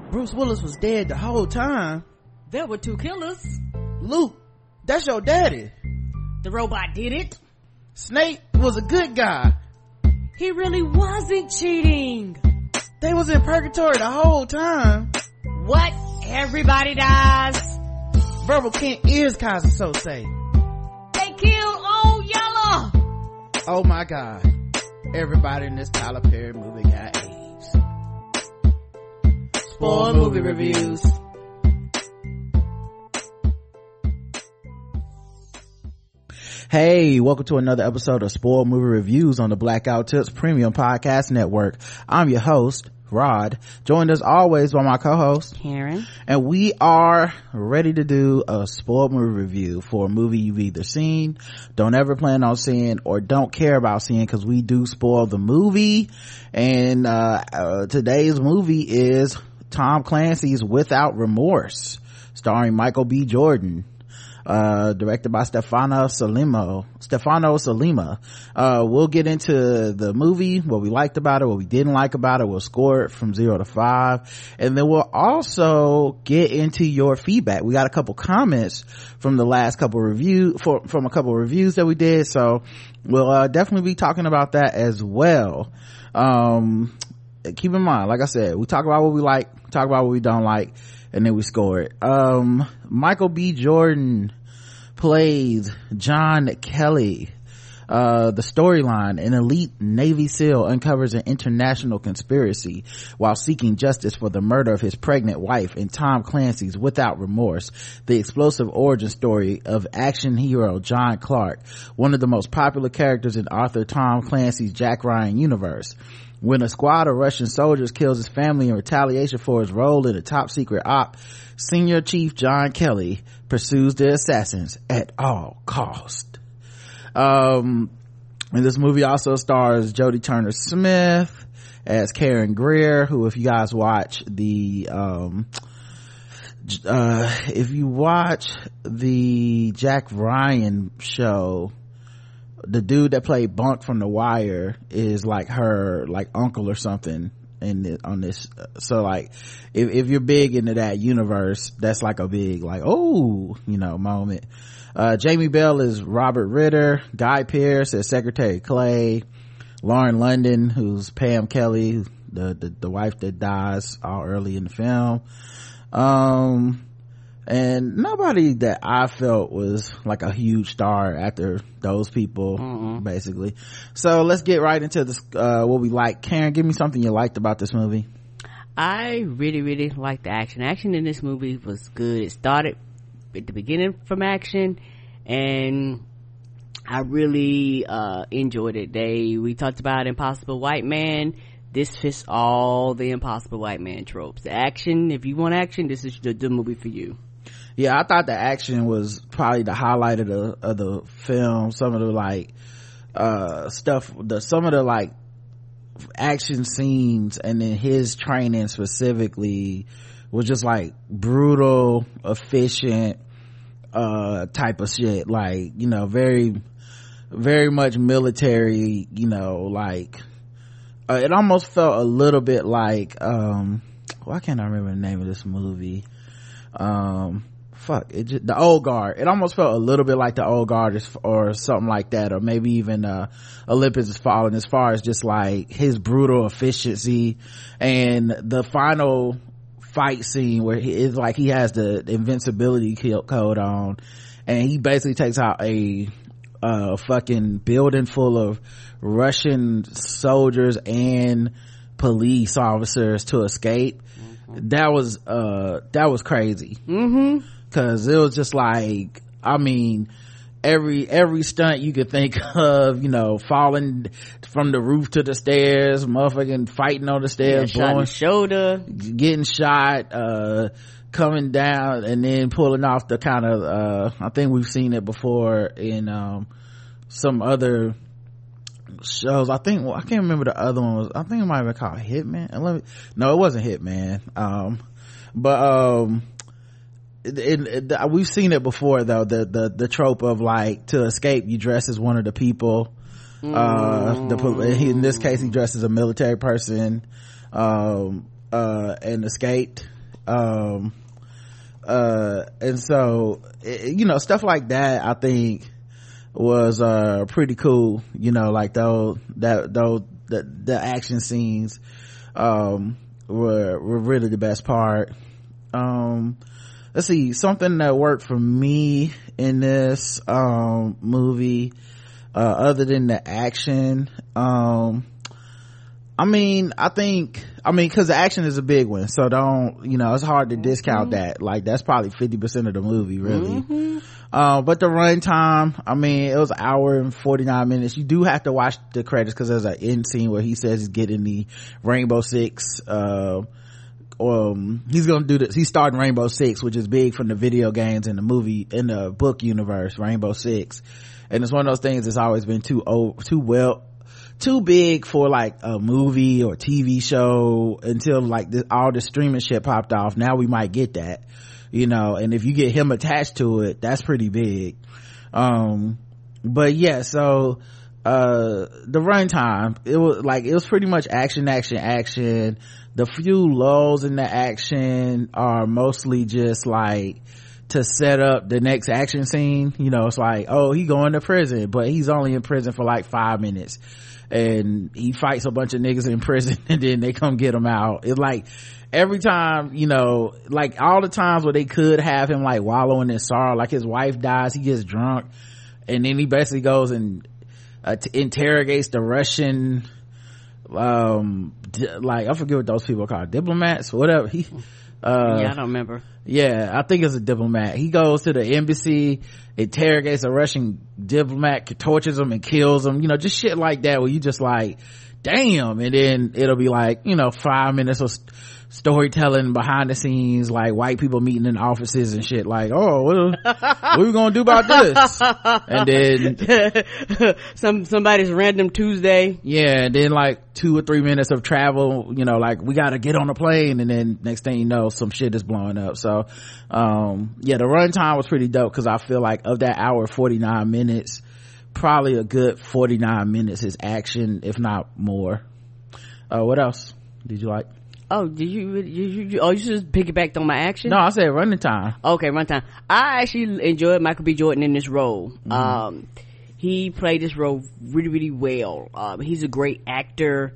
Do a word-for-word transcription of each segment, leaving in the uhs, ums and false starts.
Bruce Willis was dead the whole time. There were two killers. Luke, that's your daddy. The robot did it. Snape was a good guy. He really wasn't cheating. They was in purgatory the whole time. What? Everybody dies. Verbal Kint is Kaiser Sose. They killed Old Yeller. Oh my god. Everybody in this Tyler Perry movie got AIDS. Spoil movie reviews. Hey, welcome to another episode of Spoiled Movie Reviews on the Blackout Tips Premium Podcast Network. I'm your host, Rod, joined as always by my co-host, Karen. And we are ready to do a spoiled movie review for a movie you've either seen, don't ever plan on seeing, or don't care about seeing, because we do spoil the movie. And uh, uh today's movie is Tom Clancy's Without Remorse, starring Michael B. Jordan. Uh, directed by Stefano Sollima. Stefano Sollima. Uh, we'll get into the movie, what we liked about it, what we didn't like about it. We'll score it from zero to five. And then we'll also get into your feedback. We got a couple comments from the last couple review, for, from a couple reviews that we did. So we'll, uh, definitely be talking about that as well. Um, keep in mind, like I said, we talk about what we like, talk about what we don't like, and then we score it. Um, Michael B. Jordan plays John Kelly. Uh, the storyline: an elite Navy SEAL uncovers an international conspiracy while seeking justice for the murder of his pregnant wife in Tom Clancy's Without Remorse, the explosive origin story of action hero John Clark, one of the most popular characters in Arthur Tom Clancy's Jack Ryan universe. When a squad of Russian soldiers kills his family in retaliation for his role in a top secret op, Senior Chief John Kelly pursues the assassins at all cost. Um, and this movie also stars Jodie Turner-Smith as Karen Greer, who, if you guys watch the, um, uh, if you watch the Jack Ryan show, the dude that played Bunk from The Wire is like her like uncle or something in the, on this. So like if, if you're big into that universe, that's like a big like oh you know moment. uh Jamie Bell is Robert Ritter. Guy Pearce as Secretary Clay. Lauren London, who's Pam Kelly, the the, the wife that dies all early in the film. Um and nobody that I felt was like a huge star after those people. Mm-mm. Basically. So let's get right into this, uh what we like. Karen, give me something you liked about this movie. I really really liked the action action in this movie was good. It started at the beginning from action, and I really uh enjoyed it. They we talked about Impossible White Man. This fits all the Impossible White Man tropes. The action, if you want action, this is the, the movie for you. Yeah, I thought the action was probably the highlight of the of the film. Some of the like uh stuff, the some of the like action scenes, and then his training specifically was just like brutal, efficient uh type of shit. Like, you know, very very much military, you know, like uh, it almost felt a little bit like um why can't I remember the name of this movie? um fuck it just, the Old Guard. It almost felt a little bit like the Old Guard, or something like that, or maybe even uh Olympus Has Fallen, as far as just like his brutal efficiency. And the final fight scene where he is like he has the invincibility code on, and he basically takes out a uh fucking building full of Russian soldiers and police officers to escape. Mm-hmm. That was uh that was crazy. Mm-hmm. Cause it was just like, I mean, every every stunt you could think of, you know, falling from the roof to the stairs, motherfucking fighting on the stairs, yeah, shot in the shoulder, getting shot, uh coming down, and then pulling off the kind of uh I think we've seen it before in um some other shows. I think, well, I can't remember the other one was, I think it might have been called Hitman. And let me, no, it wasn't Hitman. Um, but, um, it, it, it, we've seen it before though, the, the, the trope of like, to escape, you dress as one of the people. Mm. Uh, the, in this case, he dressed as a military person, um, uh, and escaped. um uh and so it, you know, stuff like that I think was uh pretty cool, you know, like those that those the, the action scenes um were were really the best part. Um let's see, something that worked for me in this um movie, uh other than the action, um I mean, I think, I mean, cause the action is a big one, so don't, you know, it's hard to discount mm-hmm. that. Like, that's probably fifty percent of the movie, really. Mm-hmm. Uh, but the runtime, I mean, it was an hour and forty-nine minutes. You do have to watch the credits cause there's an end scene where he says he's getting the Rainbow Six, uh, um, he's gonna do this, he's starting Rainbow Six, which is big from the video games and the movie, in the book universe, Rainbow Six. And it's one of those things that's always been too old, too well, too big for like a movie or T V show until like this, all the streaming shit popped off. Now we might get that, you know, and if you get him attached to it, that's pretty big. Um, but yeah, so, uh, the runtime, it was like, it was pretty much action, action, action. The few lulls in the action are mostly just like to set up the next action scene. You know, it's like, oh, he going to prison, but he's only in prison for like five minutes. And he fights a bunch of niggas in prison and then they come get him out. It's like every time, you know, like all the times where they could have him like wallowing in sorrow, like his wife dies, he gets drunk and then he basically goes and uh, t- interrogates the Russian, um, d- like I forget what those people are called, diplomats, whatever. He, uh, yeah, I don't remember. Yeah, I think it's a diplomat. He goes to the embassy, interrogates a Russian diplomat, tortures him and kills him, you know, just shit like that where you just like, damn. And then it'll be like, you know, five minutes of st- storytelling behind the scenes, like white people meeting in offices and shit, like, oh, what, what are we gonna do about this? And then some somebody's random Tuesday, yeah, and then like two or three minutes of travel, you know, like we gotta get on a plane, and then next thing you know some shit is blowing up. So um yeah, the runtime was pretty dope because I feel like of that hour forty-nine minutes, probably a good forty-nine minutes is action, if not more. Uh what else did you like? Oh, did you, did you, you, oh, you just piggybacked on my action? No, I said running time. Okay, run time. I actually enjoyed Michael B. Jordan in this role. Mm-hmm. Um, he played this role really, really well. Um, he's a great actor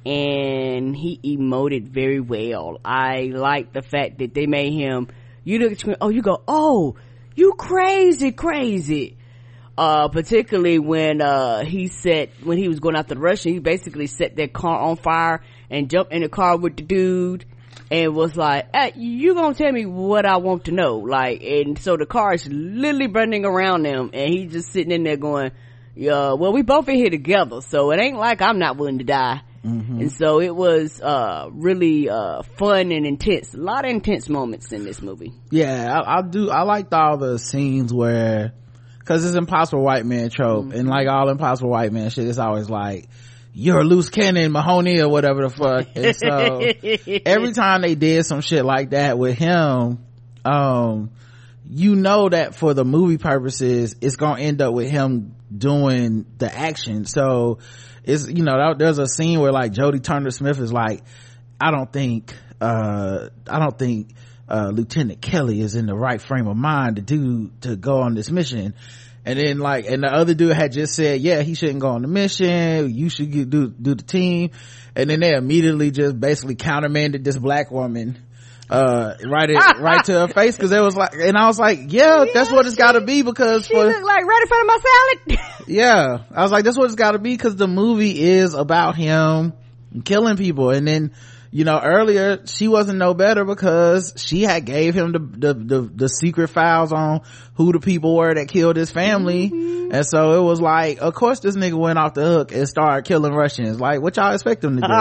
and he emoted very well. I like the fact that they made him, you look at him, oh, you go, oh, you crazy, crazy. Uh, particularly when, uh, he set, when he was going after the Russian, he basically set their car on fire and jumped in the car with the dude and was like, hey, you gonna tell me what I want to know? Like, and so the car is literally burning around them and he's just sitting in there going, yeah, well, we both in here together, so it ain't like I'm not willing to die. Mm-hmm. And so it was, uh, really, uh, fun and intense. A lot of intense moments in this movie. Yeah, I, I do, I liked all the scenes where, cause it's impossible white man trope, mm-hmm. and like all impossible white man shit, it's always like, you're a loose cannon, Mahoney, or whatever the fuck. And so every time they did some shit like that with him, um, you know that for the movie purposes, it's gonna end up with him doing the action. So it's, you know, there's a scene where like Jodie Turner-Smith is like, I don't think, uh, I don't think, uh, Lieutenant Kelly is in the right frame of mind to do, to go on this mission. And then like, and the other dude had just said, yeah, he shouldn't go on the mission. You should get, do, do the team. And then they immediately just basically countermanded this black woman, uh, right, it, right to her face. Cause it was like, and I was like, yeah, yeah that's what it's gotta be because she for, looked like right in front of my salad. Yeah. I was like, that's what it's gotta be cause the movie is about him killing people. And then, you know, earlier she wasn't no better because she had gave him the the the, the secret files on who the people were that killed his family. Mm-hmm. And so it was like, of course this nigga went off the hook and started killing Russians. Like, what y'all expect him to do?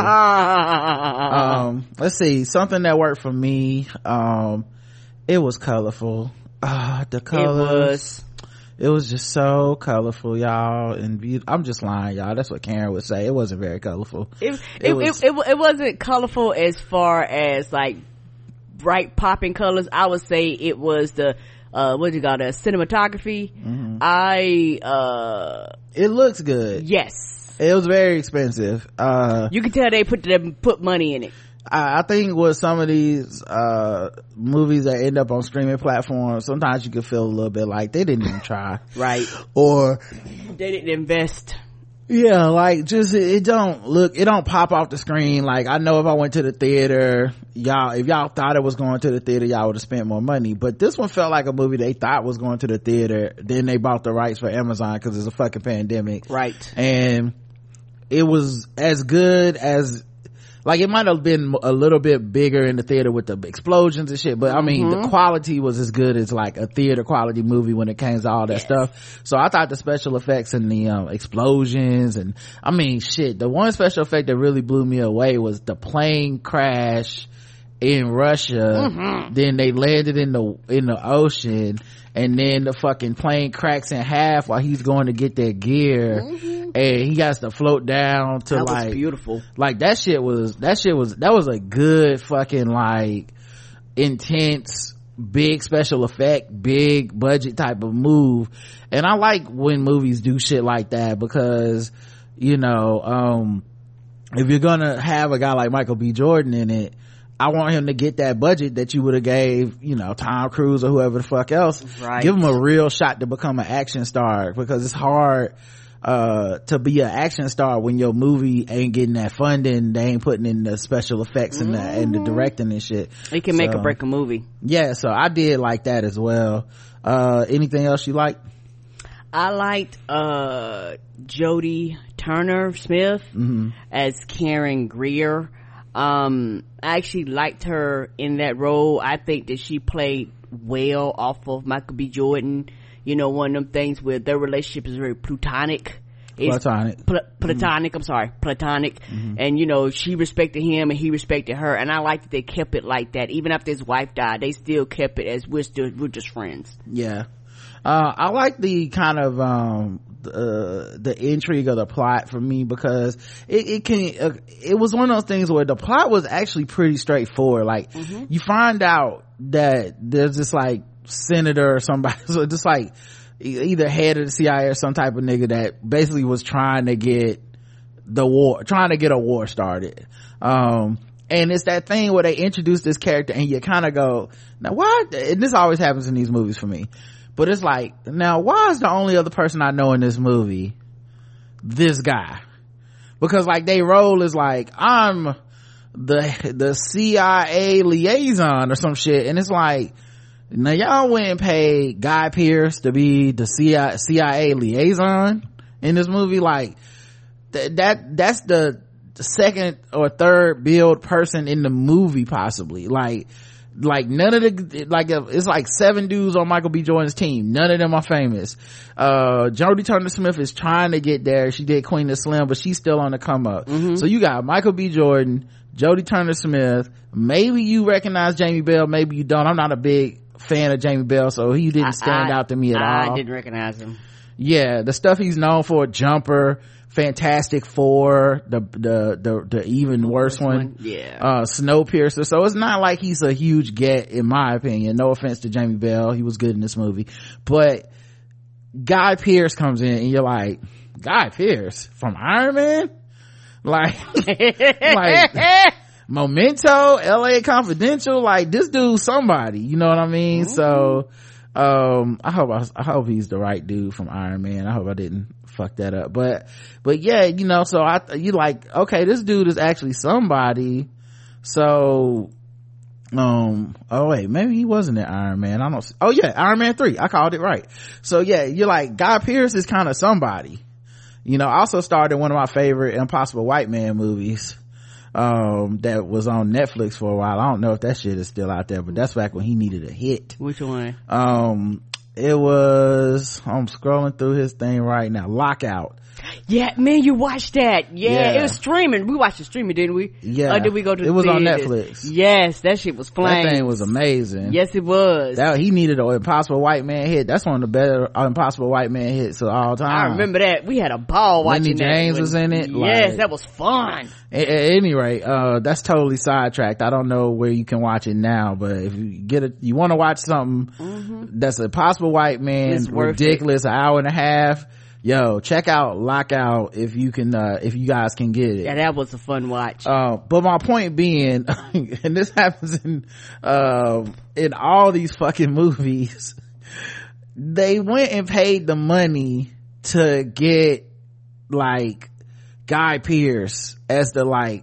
um let's see, something that worked for me, um it was colorful. Ah, uh, the colors, it was it was just so colorful, y'all, and be- I'm just lying, y'all. That's what Karen would say. It wasn't very colorful. It it, it, was- it, it, it wasn't colorful as far as like bright popping colors. I would say it was the uh what do you call that, cinematography. Mm-hmm. I uh it looks good. Yes, it was very expensive. Uh you can tell they put them put money in it. I, I think with some of these uh movies that end up on streaming platforms, sometimes you can feel a little bit like they didn't even try. Right. Or they didn't invest. Yeah, like just it, it don't look, it don't pop off the screen. Like I know if I went to the theater, y'all, if y'all thought it was going to the theater, y'all would have spent more money. But this one felt like a movie they thought was going to the theater. Then they bought the rights for Amazon because it's a fucking pandemic. Right. And it was as good as, like it might have been a little bit bigger in the theater with the explosions and shit, but I mean mm-hmm. the quality was as good as like a theater quality movie when it came to all that yes. stuff. So I thought the special effects and the um, explosions, and I mean shit, the one special effect that really blew me away was the plane crash in Russia. Mm-hmm. Then they landed in the in the ocean, and then the fucking plane cracks in half while he's going to get their gear. Mm-hmm. And he has to float down to that like was beautiful. Like that shit was that shit was that was a good fucking like intense big special effect, big budget type of move. And I like when movies do shit like that, because you know um if you're gonna have a guy like Michael B. Jordan in it, I want him to get that budget that you would have gave, you know, Tom Cruise or whoever the fuck else. Right. Give him a real shot to become an action star, because it's hard uh to be an action star when your movie ain't getting that funding. They ain't putting in the special effects and the, mm-hmm. and the directing and shit. It can so, make or break a movie. Yeah, so I did like that as well. Uh anything else you liked? I liked uh Jodie Turner Smith mm-hmm. as Karen Greer. um I actually liked her in that role. I think that she played well off of Michael B. Jordan. You know, one of them things where their relationship is very platonic. It's platonic. Pl- platonic, mm-hmm. I'm sorry, platonic. Mm-hmm. And, you know, she respected him and he respected her. And I like that they kept it like that. Even after his wife died, they still kept it as we're still, we're just friends. Yeah. Uh, I like the kind of, um, uh, the intrigue of the plot for me, because it, it can, uh, it was one of those things where the plot was actually pretty straightforward. Like, mm-hmm. you find out that there's this like, senator or somebody, so just like either head of the C I A or some type of nigga that basically was trying to get the war, trying to get a war started. Um, and it's that thing where they introduce this character and you kind of go, now why, and this always happens in these movies for me, but it's like, now why is the only other person I know in this movie this guy? Because like they role is like, I'm the, the C I A liaison or some shit, and it's like, now y'all went and paid Guy Pearce to be the C I A liaison in this movie. Like th- that that's the, the second or third billed person in the movie possibly. Like like none of the, like it's like seven dudes on Michael B. Jordan's team, none of them are famous. uh Jodie Turner Smith is trying to get there. She did Queen of Slim, but she's still on the come up. Mm-hmm. So you got Michael B. Jordan, Jodie Turner Smith, maybe you recognize Jamie Bell, maybe you don't. I'm not a big fan of Jamie Bell, so he didn't stand I, out to me at I all. I didn't recognize him. Yeah, the stuff he's known for, Jumper, Fantastic Four, the the the, the even worse one, one. Yeah, uh Snowpiercer. So it's not like he's a huge get, in my opinion. No offense to Jamie Bell, he was good in this movie, but Guy Pearce comes in and you're like, Guy Pearce from Iron Man? Like like Memento, L A Confidential, like this dude's somebody, you know what I mean? Mm-hmm. So um I hope I, I hope he's the right dude from Iron Man. I hope I didn't fuck that up, but but yeah, you know, so I you like, okay, this dude is actually somebody. So um oh wait, maybe he wasn't in Iron Man, I don't, oh yeah, Iron Man three, I called it right. So yeah, you're like, Guy Pearce is kind of somebody, you know. Also starred in one of my favorite Impossible White Man movies, um that was on Netflix for a while. I don't know if that shit is still out there, but that's back when he needed a hit. Which one? Um it was, I'm scrolling through his thing right now, Lockout. Yeah, man, you watched that. Yeah, yeah, it was streaming. We watched it streaming, didn't we? Yeah. Or did we go to the It was theaters? on Netflix. Yes, that shit was flames. That thing was amazing. Yes, it was. That, he needed an Impossible White Man hit. That's one of the better Impossible White Man hits of all time. I remember that. We had a ball watching Lenny that. James was in it. Yes, like, that was fun. At, at any rate, uh, that's totally sidetracked. I don't know where you can watch it now, but if you get it, you want to watch something mm-hmm. that's Impossible White Man, it's ridiculous, an hour and a half, yo, check out Lockout if you can, uh, if you guys can get it. Yeah, that was a fun watch. Uh, but my point being, and this happens in, uh, in all these fucking movies, they went and paid the money to get, like, Guy Pearce as the, like,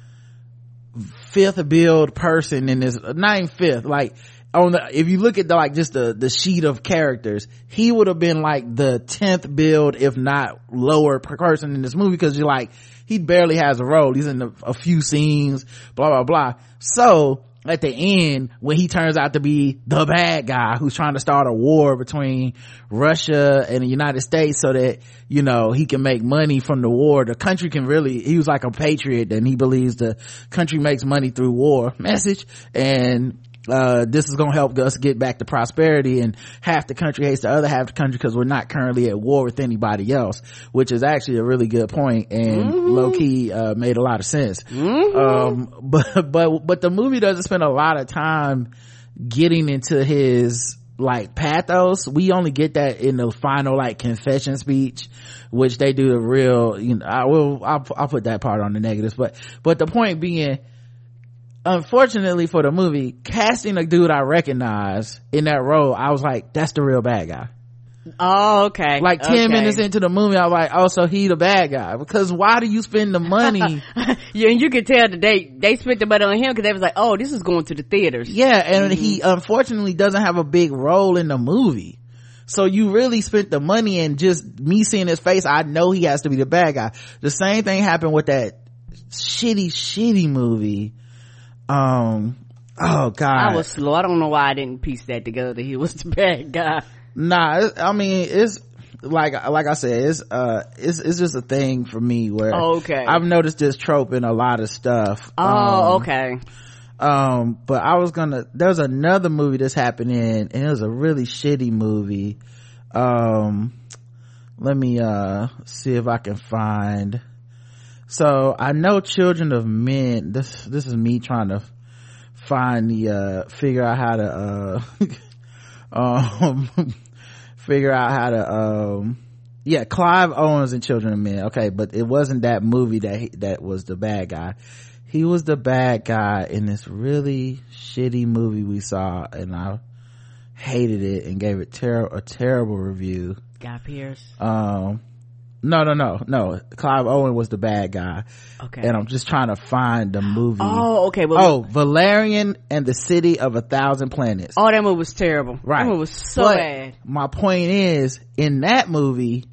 fifth build person in this, not even fifth, like, on the, if you look at the, like, just the, the sheet of characters, he would have been like the tenth build, if not lower person in this movie, because you're like, he barely has a role. He's in a, a few scenes, blah, blah, blah. So, at the end, when he turns out to be the bad guy who's trying to start a war between Russia and the United States so that, you know, he can make money from the war, the country can really, he was like a patriot and he believes the country makes money through war message, and uh this is gonna help us get back to prosperity, and half the country hates the other half of the country because we're not currently at war with anybody else, which is actually a really good point, and mm-hmm. low-key uh made a lot of sense. Mm-hmm. um but but but the movie doesn't spend a lot of time getting into his like pathos. We only get that in the final like confession speech, which they do the real, you know, I will I'll, I'll put that part on the negatives, but but the point being, unfortunately for the movie, casting a dude I recognize in that role, I was like, that's the real bad guy. Oh, okay. Like ten okay. minutes into the movie, I was like, oh, so he the bad guy. Because why do you spend the money? Yeah, and you could tell that they, they spent the money on him because they was like, oh, this is going to the theaters. Yeah, and mm-hmm. he unfortunately doesn't have a big role in the movie. So you really spent the money, and just me seeing his face, I know he has to be the bad guy. The same thing happened with that shitty, shitty movie. Um, oh god, I was slow. I don't know why I didn't piece that together that he was the bad guy. Nah, I mean, it's like, like I said, it's, uh, it's, it's just a thing for me where oh, okay. I've noticed this trope in a lot of stuff. Oh, um, okay. Um, but I was gonna, there's another movie that's happening, and it was a really shitty movie. Um, let me, uh, see if I can find, so I know Children of Men, this, this is me trying to find the, uh, figure out how to, uh, um, figure out how to, um, yeah, Clive Owens in Children of Men. Okay, but it wasn't that movie that, he, that was the bad guy. He was the bad guy in this really shitty movie we saw, and I hated it and gave it ter- a terrible review. Guy Pearce? Um, no, no, no, no. Clive Owen was the bad guy. Okay. And I'm just trying to find the movie. Oh, okay. Well, oh, Valerian and the City of a Thousand Planets. Oh, that movie was terrible. Right. That movie was so but bad. My point is, in that movie,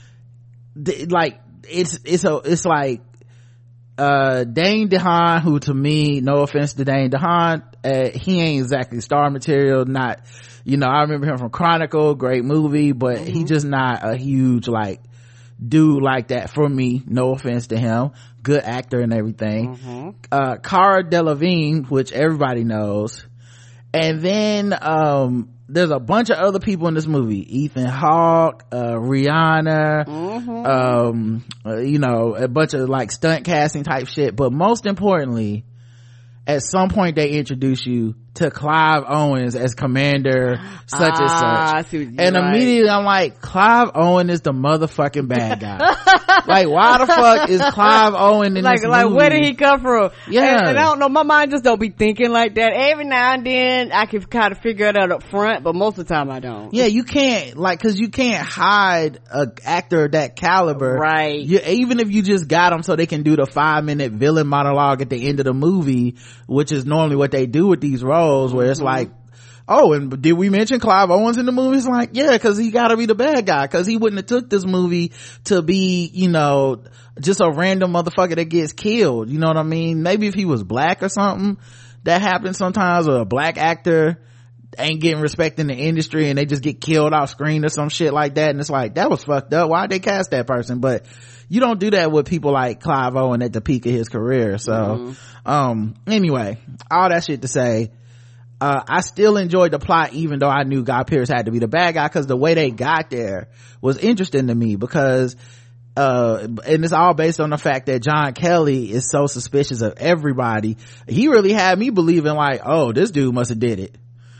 th- like, it's, it's a, it's like, uh, Dane DeHaan, who to me, no offense to Dane DeHaan, uh, he ain't exactly star material, not, you know, I remember him from Chronicle, great movie, but mm-hmm. he just not a huge, like, dude like that for me, no offense to him, good actor and everything. Mm-hmm. uh Cara Delevingne, which everybody knows, and then um there's a bunch of other people in this movie, Ethan Hawke, uh Rihanna, mm-hmm. um uh, you know, a bunch of like stunt casting type shit, but most importantly, at some point they introduce you to Clive Owens as Commander such ah, and such, and right. immediately I'm like, Clive Owen is the motherfucking bad guy. Like, why the fuck is Clive Owen in like, this like movie? where did he come from? Yeah, and, and I don't know, my mind just don't be thinking like that. Every now and then I can kind of figure it out up front, but most of the time I don't. Yeah, you can't, like, cause you can't hide a actor of that caliber, right? You, even if you just got them so they can do the five minute villain monologue at the end of the movie, which is normally what they do with these roles, where it's mm-hmm. like, oh, and did we mention Clive Owens in the movie? It's like, yeah, cause he gotta be the bad guy, cause he wouldn't have took this movie to be, you know, just a random motherfucker that gets killed, you know what I mean? Maybe if he was black or something, that happens sometimes, or a black actor ain't getting respect in the industry and they just get killed off screen or some shit like that, and it's like, that was fucked up, why'd they cast that person? But you don't do that with people like Clive Owen at the peak of his career. So mm-hmm. um anyway, all that shit to say, uh I still enjoyed the plot, even though I knew Guy Pearce had to be the bad guy, because the way they got there was interesting to me, because uh and it's all based on the fact that John Kelly is so suspicious of everybody. He really had me believing like, oh, this dude must have did it.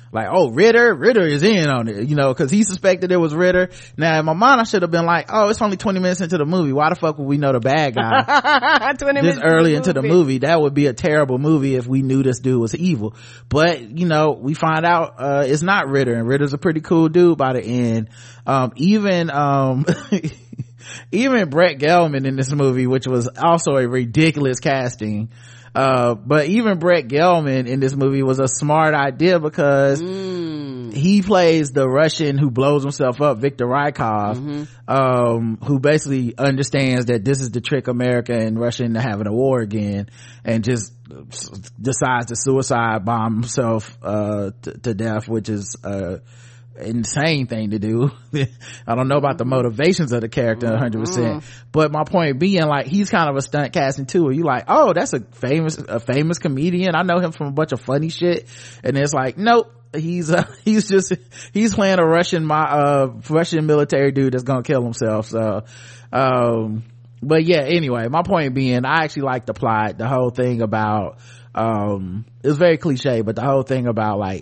like, oh, Ritter, Ritter is in on it, you know, cause he suspected it was Ritter. Now in my mind, I should have been like, oh, it's only twenty minutes into the movie. Why the fuck would we know the bad guy this early into the movie? That would be a terrible movie if we knew this dude was evil. But, you know, we find out, uh, it's not Ritter, and Ritter's a pretty cool dude by the end. Um, even, um, even Brett Gelman in this movie, which was also a ridiculous casting, uh but even Brett Gelman in this movie was a smart idea because mm. he plays the Russian who blows himself up, Viktor Rykov, mm-hmm. um who basically understands that this is the trick America and Russia into having a war again, and just decides to suicide bomb himself uh t- to death, which is uh insane thing to do. I don't know about the motivations of the character one hundred percent, mm-hmm. but my point being, like, he's kind of a stunt casting too, where you like, oh, that's a famous a famous comedian, I know him from a bunch of funny shit, and it's like, nope, he's uh, he's just he's playing a Russian my uh Russian military dude that's gonna kill himself. So um but yeah, anyway, my point being, I actually like the plot, the whole thing about um it was very cliche, but the whole thing about, like,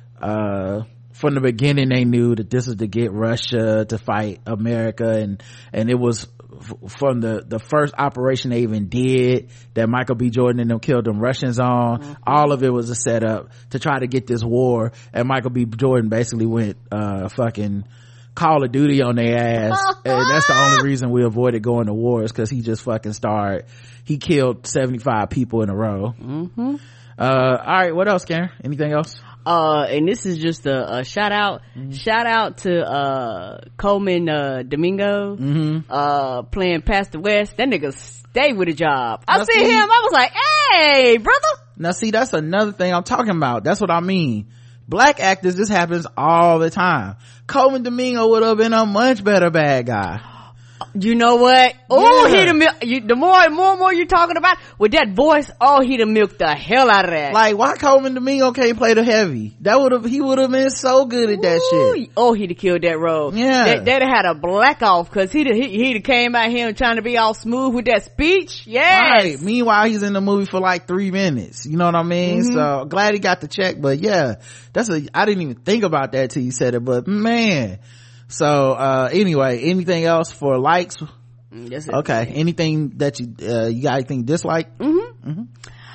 uh from the beginning they knew that this is to get Russia to fight America, and and it was f- from the the first operation they even did that Michael B. Jordan and them killed them Russians on. Mm-hmm. All of it was a setup to try to get this war, and Michael B. Jordan basically went uh fucking Call of Duty on their ass, and that's the only reason we avoided going to war, is because he just fucking started he killed seventy-five people in a row. Mm-hmm. uh all right, what else, Karen? Anything else? Uh, and this is just a, a shout out, mm-hmm. shout out to, uh, Coleman, uh, Domingo, mm-hmm. uh, playing Pastor West. That nigga stay with a job. I now see him, I was like, hey, brother. Now see, that's another thing I'm talking about. That's what I mean. Black actors, this happens all the time. Coleman Domingo would have been a much better bad guy. You know what? Oh, yeah. he done milk, you, the more and more and more you're talking about with that voice, oh, he done milked the hell out of that. Like, why Coleman Domingo can't play the heavy? That would have, he would have been so good at that Ooh. shit. Oh, he'd have killed that role. Yeah. That, they'd have had a black off, cause he'd have, he, he'd have came out here trying to be all smooth with that speech. Yes. Right. Meanwhile, he's in the movie for like three minutes. You know what I mean? Mm-hmm. So glad he got the check, but yeah, that's a, I didn't even think about that till you said it, but man. So, uh, anyway, anything else for likes? That's it. Okay. Anything that you, uh, you got anything dislike? Mm-hmm. Mm-hmm.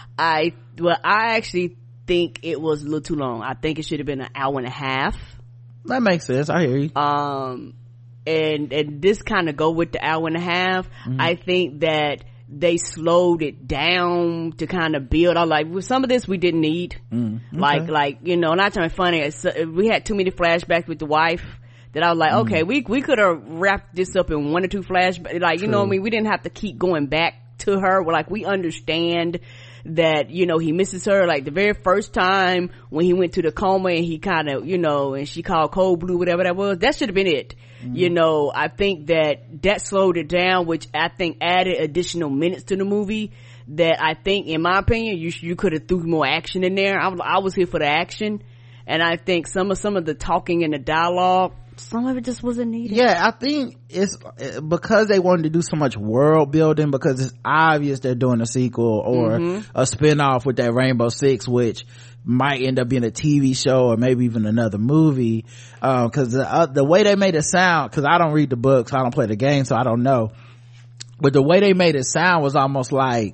I, well, I actually think it was a little too long. I think it should have been an hour and a half. That makes sense. I hear you. Um, and, and this kind of go with the hour and a half. Mm-hmm. I think that they slowed it down to kind of build. I like, with some of this we didn't need. Mm, okay. Like, like, you know, not trying to be funny. It's, uh, we had too many flashbacks with the wife. That I was like, okay, mm. we we could have wrapped this up in one or two flashbacks. Like, you True. know what I mean? We didn't have to keep going back to her. We're like, we understand that, you know, he misses her. Like, the very first time when he went to the coma and he kind of, you know, and she called cold blue, whatever that was, that should have been it. Mm. You know, I think that that slowed it down, which I think added additional minutes to the movie. That I think, in my opinion, you you could have threw more action in there. I was, I was here for the action. And I think some of some of the talking and the dialogue, some of it just wasn't needed. Yeah, I think it's because they wanted to do so much world building, because it's obvious they're doing a sequel or mm-hmm. a spin-off with that Rainbow Six, which might end up being a T V show or maybe even another movie. Um, cause the, uh, the way they made it sound, cause I don't read the books, I don't play the game, so I don't know. But the way they made it sound was almost like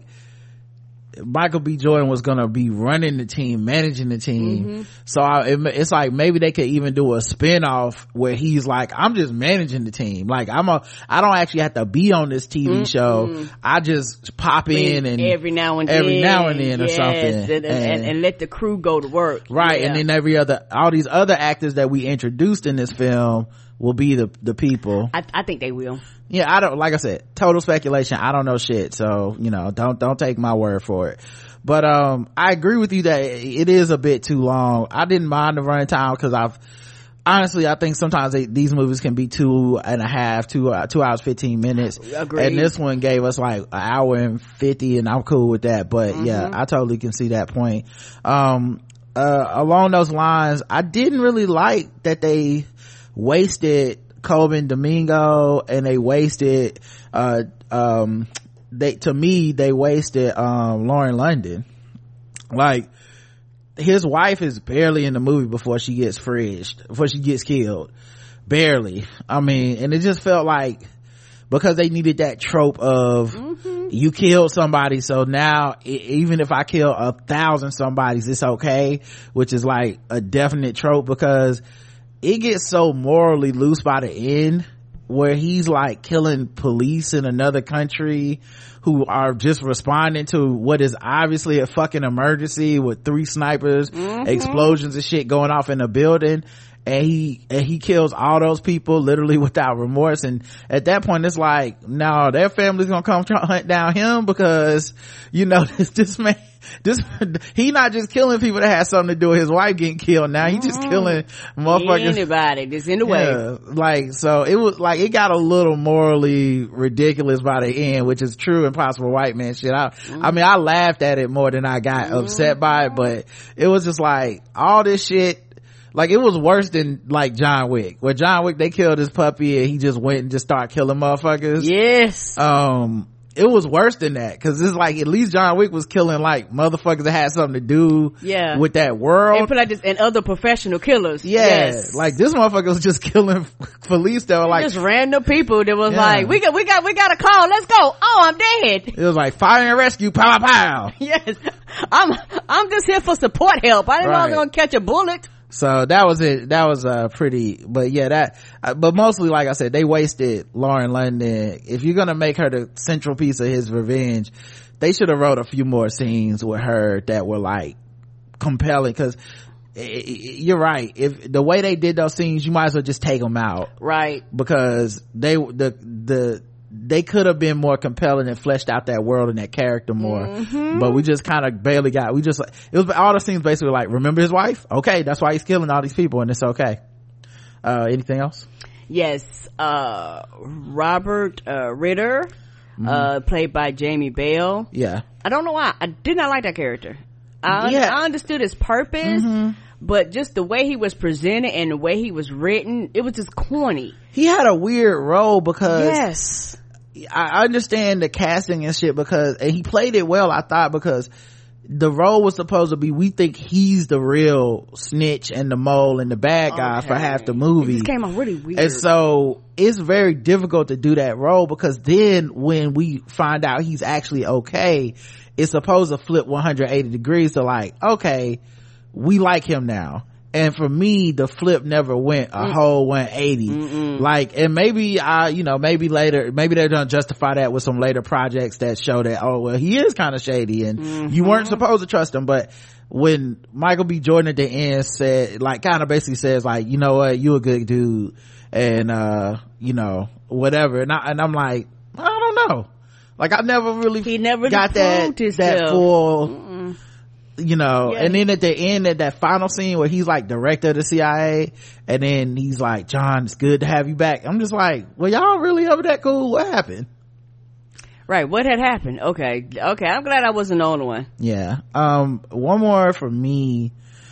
Michael B. Jordan was gonna be running the team, managing the team. Mm-hmm. So I, it, it's like maybe they could even do a spin-off where he's like, I'm just managing the team. Like, I'm a, I don't actually have to be on this T V mm-hmm. show. I just pop in and every now and every then, now and then yes, or something, and, and, and, and let the crew go to work. Right, yeah. And then every other, all these other actors that we introduced in this film will be the the people. I, I think they will. Yeah, I don't, like I said, total speculation. I don't know shit, so, you know, don't don't take my word for it. But um I agree with you that it is a bit too long. I didn't mind the running time, because I've honestly I think sometimes they, these movies can be two and a half two uh, two hours fifteen minutes. Agreed. And this one gave us like an hour and fifty, and I'm cool with that. But mm-hmm. yeah, I totally can see that point. um uh along those lines, I didn't really like that they wasted Coleman Domingo, and they wasted uh um they to me they wasted um Lauren London. Like, his wife is barely in the movie before she gets fridged, before she gets killed. Barely. I mean, and it just felt like, because they needed that trope of, mm-hmm. you killed somebody, so now even if I kill a thousand somebodies, it's okay, which is like a definite trope, because it gets so morally loose by the end, where he's like killing police in another country who are just responding to what is obviously a fucking emergency with three snipers, mm-hmm. explosions and shit going off in a building, and he and he kills all those people literally without remorse. And at that point it's like, no, their family's gonna come try to hunt down him, because you know this, this man this he not just killing people that has something to do with his wife getting killed. Now he just killing motherfuckers, anybody that's in the way. Yeah, like, so it was like, it got a little morally ridiculous by the end, which is true Impossible White Man shit. I, mm-hmm. I mean, I laughed at it more than I got mm-hmm. upset by it, but it was just like, all this shit, like, it was worse than like John Wick, where John Wick, they killed his puppy and he just went and just started killing motherfuckers. Yes. Um, it was worse than that, because it's like, at least John Wick was killing like motherfuckers that had something to do yeah. with that world, and, like this, and other professional killers. Yeah, yes. like this motherfucker was just killing police that were like just random people that was yeah. like, we got we got we got a call, let's go. Oh, I'm dead. It was like fire and rescue, pow pow. Yes, I'm I'm just here for support help. I didn't right. know I was gonna catch a bullet. So that was it. That was uh pretty, but yeah, that uh, but mostly, like I said, they wasted Lauren London. If you're gonna make her the central piece of his revenge, they should have wrote a few more scenes with her that were like compelling, because you're right, if the way they did those scenes, you might as well just take them out, right? Because they the the they could have been more compelling and fleshed out that world and that character more, mm-hmm. but we just kind of barely got, we just, it was all the scenes basically like, remember his wife? Okay, that's why he's killing all these people, and it's okay. Uh anything else? Yes, uh Robert uh Ritter, mm-hmm. uh played by Jamie Bell. Yeah, I don't know why I did not like that character. I, yeah. I understood his purpose, mm-hmm. but just the way he was presented and the way he was written, it was just corny. He had a weird role, because yes, I understand the casting and shit, because, and he played it well, I thought, because the role was supposed to be, we think he's the real snitch and the mole and the bad guy okay. for half the movie. It just came out really weird. And so it's very difficult to do that role, because then when we find out he's actually okay, it's supposed to flip one hundred eighty degrees to like, okay, we like him now. And for me, the flip never went a mm. whole one eighty. Mm-mm. Like, and maybe I, you know, maybe later, maybe they're gonna justify that with some later projects that show that, oh, well, he is kind of shady and mm-hmm. you weren't supposed to trust him. But when Michael B. Jordan at the end said, like, kind of basically says, like, you know what, you a good dude, and uh, you know, whatever. And I, and I'm like, I don't know. Like, I never really he never got that, that full, Mm-mm. you know, yeah. And then at the end of that final scene where he's like director of the C I A, and then he's like, John, it's good to have you back. I'm just like, well, y'all really ever that cool? What happened? Right, what had happened? Okay, okay, I'm glad I wasn't the only one. Yeah. Um, one more for me.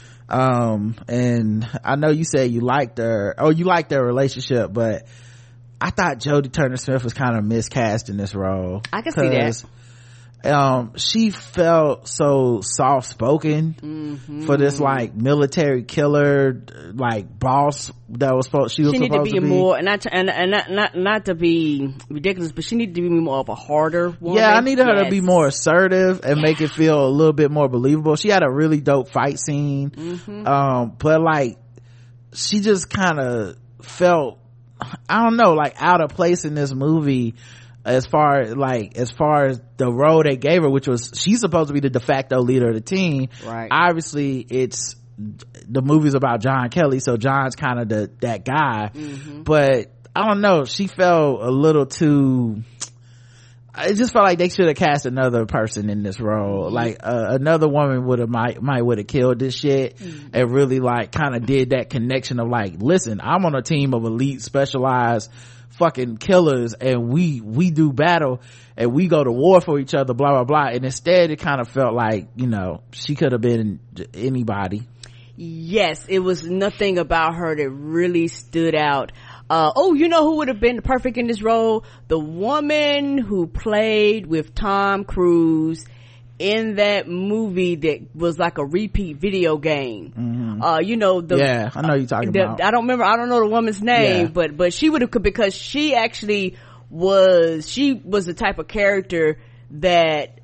Um, and I know you said you liked her, or you liked their relationship, but I thought Jodie Turner-Smith was kind of miscast in this role. I can see that. Um, she felt so soft spoken mm-hmm. for this like military killer, like boss that was supposed, she was she supposed need to be, to be more, and not, and, and not, not, not to be ridiculous, but she needed to be more of a harder woman. Yeah, I needed yes. her to be more assertive and yeah. make it feel a little bit more believable. She had a really dope fight scene. Mm-hmm. Um, but like, she just kind of felt, I don't know, like out of place in this movie. As far like as far as the role they gave her, which was she's supposed to be the de facto leader of the team, right? Obviously it's the movie's about John Kelly, so John's kind of the that guy, mm-hmm. but I don't know, she felt a little too, it just felt like they should have cast another person in this role, mm-hmm. like uh, another woman would have might might would have killed this shit, mm-hmm. and really like kind of did that connection of like, listen, I'm on a team of elite specialized fucking killers, and we we do battle and we go to war for each other, blah blah blah. And instead it kind of felt like, you know, she could have been anybody. Yes, it was nothing about her that really stood out. Uh oh, you know who would have been perfect in this role? The woman who played with Tom Cruise in that movie that was like a repeat video game. Mm-hmm. Uh, you know, the, yeah, I know you're talking the, about. I don't remember, I don't know the woman's name, Yeah. but, but she would have, because she actually was, she was the type of character that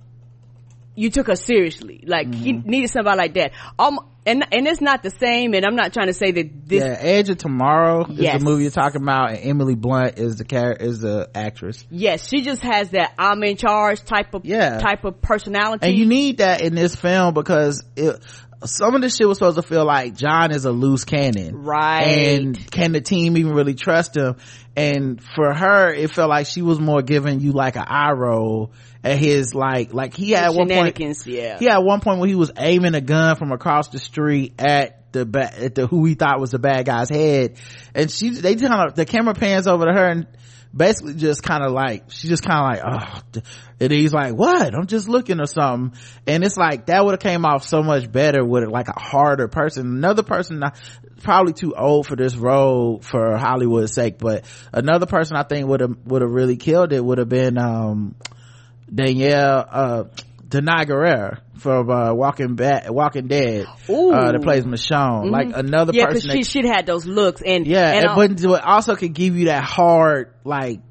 you took her seriously. Like, mm-hmm. he needed somebody like that. Um, and, and it's not the same, and I'm not trying to say that this. Yeah, Edge of Tomorrow is yes. the movie you're talking about, and Emily Blunt is the char- is the actress. Yes, she just has that I'm in charge type of, yeah. type of personality. And you need that in this film because it, some of this shit was supposed to feel like John is a loose cannon. Right. And can the team even really trust him? And for her, it felt like she was more giving you like an eye roll at his like, like he had one point, yeah. he had one point where he was aiming a gun from across the street at the, ba- at the, who he thought was the bad guy's head. And she, they kind of, the camera pans over to her and basically just kind of like, she just kind of like, oh, and he's like, what? I'm just looking or something. And it's like, that would have came off so much better with like a harder person. Another person, probably too old for this role for Hollywood's sake, but another person I think would have, would have really killed it would have been, um, Danielle, uh, Denai Guerrero from, uh, Walking Back, Walking Dead, Ooh. uh, that plays Michonne. Mm-hmm. Like another yeah, person. Yeah, cause she, she'd had those looks and, yeah, and, and, but it also could give you that hard, like,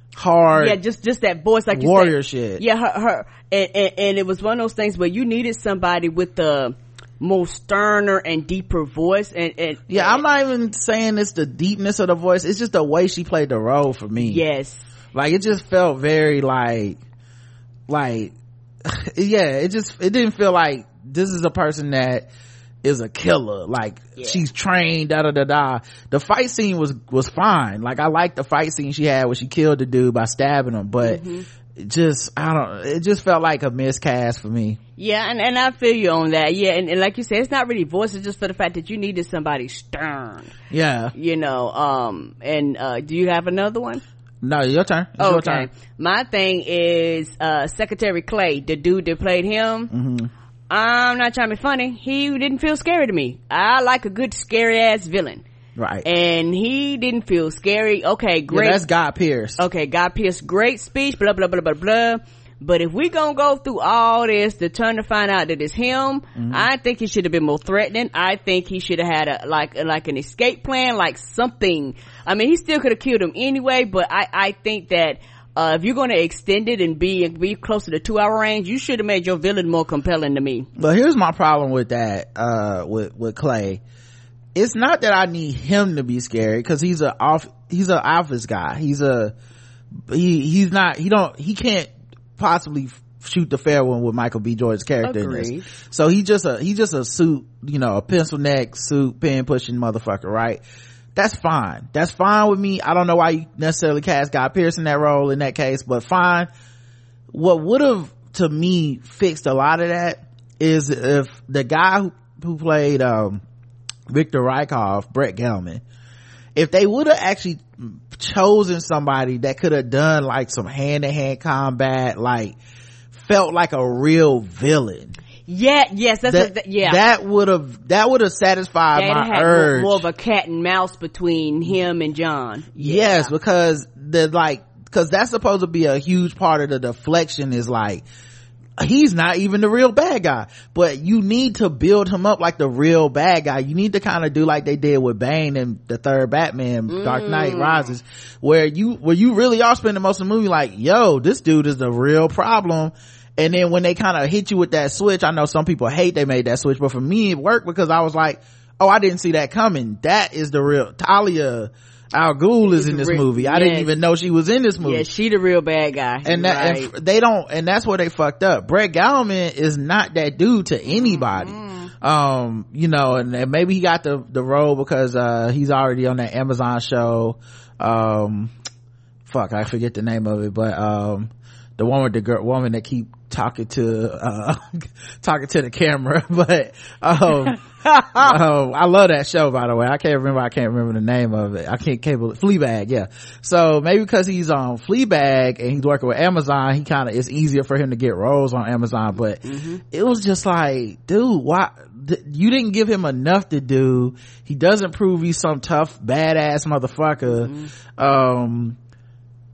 hard yeah just just that voice like you warrior said. Shit yeah her, her and, and and it was one of those things where you needed somebody with the more sterner and deeper voice and, and yeah and, I'm not even saying it's the deepness of the voice, it's just the way she played the role for me. Yes, like it just felt very like like yeah it just it didn't feel like this is a person that is a killer, like yeah. she's trained, da da da da. The fight scene was was fine, like I liked the fight scene she had where she killed the dude by stabbing him, but mm-hmm. it just I don't it just felt like a miscast for me. Yeah, and, and I feel you on that. Yeah, and, and like you said, it's not really voice, it's just for the fact that you needed somebody stern. Yeah, you know. Um and uh do you have another one? No, your turn. It's okay, your turn. My thing is uh Secretary Clay, the dude that played him. Mm-hmm. I'm not trying to be funny, he didn't feel scary to me. I like a good scary ass villain, right? And he didn't feel scary. Okay, great. Yeah, that's Guy Pearce. Okay, Guy Pearce, great speech, blah blah blah blah blah. But if we gonna go through all this to turn to find out that it's him, mm-hmm. I think he should have been more threatening. I think he should have had a like like an escape plan, like something. I mean, he still could have killed him anyway, but I I think that Uh, if you're going to extend it and be be close to the two hour range, you should have made your villain more compelling to me. But here's my problem with that, uh, with, with Clay. It's not that I need him to be scary, cause he's a off, he's an office guy. He's a, he, he's not, he don't, he can't possibly shoot the fair one with Michael B. Jordan's character Agreed. in this. So he just a, he just a suit, you know, a pencil neck suit, pen pushing motherfucker, right? That's fine. That's fine with me. I don't know why you necessarily cast Guy Pearce in that role in that case, but fine. What would have, to me, fixed a lot of that is if the guy who, who played, um, Victor Rykov, Brett Gelman, if they would have actually chosen somebody that could have done like some hand-to-hand combat, like felt like a real villain. Yeah, yes, that's that, a, yeah. That would have that would have satisfied They'd my had urge. More, more of a cat and mouse between him and John. Yes, yeah. because the like because that's supposed to be a huge part of the deflection is like he's not even the real bad guy, but you need to build him up like the real bad guy. You need to kind of do like they did with Bane and the third Batman, mm. Dark Knight Rises, where you where you really are spending most of the movie like, yo, this dude is the real problem. And then when they kind of hit you with that switch, I know some people hate they made that switch, but for me it worked because I was like, oh, I didn't see that coming. That is the real Talia Al Ghul is in this real, movie. I yes. didn't even know she was in this movie. Yeah, she the real bad guy. And that right. and they don't, and that's where they fucked up. Brett Gelman is not that dude to anybody. Mm-hmm. Um, you know, and, and maybe he got the the role because uh he's already on that Amazon show. Um, fuck, I forget the name of it, but um, the one with the girl, woman that keep talking to uh talking to the camera, but um, um I love that show, by the way. I can't remember I can't remember the name of it. I can't cable Fleabag, yeah. So maybe because he's on Fleabag and he's working with Amazon, he kind of it's easier for him to get roles on Amazon, but mm-hmm. it was just like, dude, why you didn't give him enough to do. He doesn't prove he's some tough badass motherfucker. Mm-hmm. um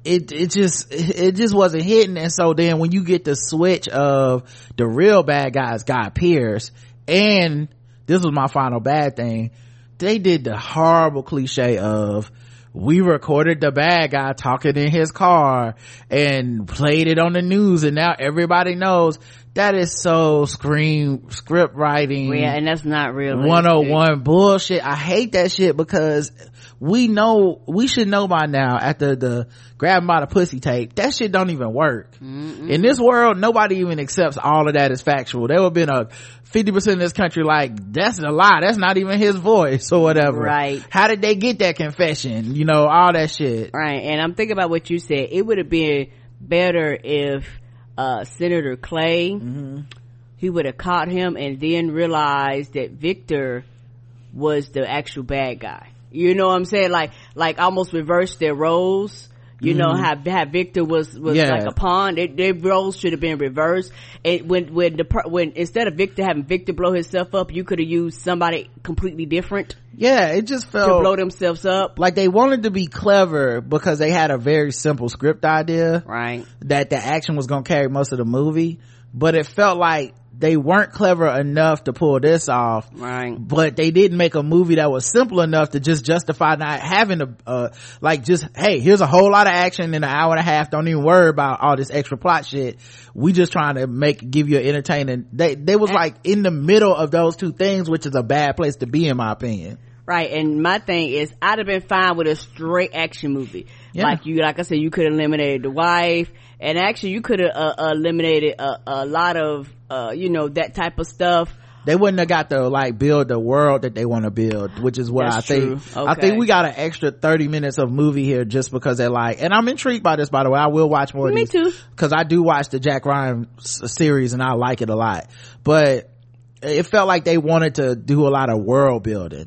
it it just it just wasn't hitting. And so then when you get the switch of the real bad guys, Guy Pearce, and this was my final bad thing, they did the horrible cliche of, we recorded the bad guy talking in his car and played it on the news, and now everybody knows. That is so screen script writing. Yeah, and that's not real. one oh one bullshit. I hate that shit, because we know, we should know by now after the grab him by the pussy tape, that shit don't even work. Mm-mm. In this world, nobody even accepts all of that as factual. There would have been a fifty percent of this country like, that's a lie, that's not even his voice or whatever. Right. How did they get that confession? You know, all that shit. Right. And I'm thinking about what you said. It would have been better if uh Senator Clay, mm-hmm. he would have caught him and then realized that Victor was the actual bad guy. You know what I'm saying? Like, like almost reverse their roles. You mm-hmm. know, how, how Victor was, was yeah. like a pawn. They, their roles should have been reversed. And when, when the, when, instead of Victor having Victor blow himself up, you could have used somebody completely different. Yeah, it just felt to blow themselves up. Like they wanted to be clever because they had a very simple script idea. Right. That the action was gonna carry most of the movie. But it felt like they weren't clever enough to pull this off. Right. But they didn't make a movie that was simple enough to just justify not having a, uh, like just, hey, here's a whole lot of action in an hour and a half. Don't even worry about all this extra plot shit. We just trying to make, give you an entertaining. They, they was like in the middle of those two things, which is a bad place to be in my opinion. Right. And my thing is, I'd have been fine with a straight action movie. Yeah. Like you, like I said, you could have eliminated the wife, and actually you could have uh, eliminated a, a lot of, uh, you know, that type of stuff. They wouldn't have got to like build the world that they want to build, which is what That's I think. Okay. I think we got an extra thirty minutes of movie here just because they're like, and I'm intrigued by this, by the way. I will watch more of Me these. too. Cause I do watch the Jack Ryan s- series and I like it a lot. But it felt like they wanted to do a lot of world building.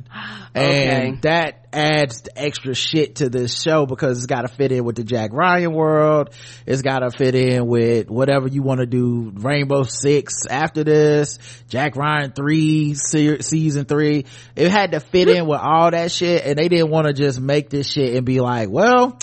And okay. that adds the extra shit to this show because it's got to fit in with the Jack Ryan world. It's got to fit in with whatever you want to do. Rainbow Six after this, Jack Ryan three, se- season three. It had to fit in with all that shit, and they didn't want to just make this shit and be like, well,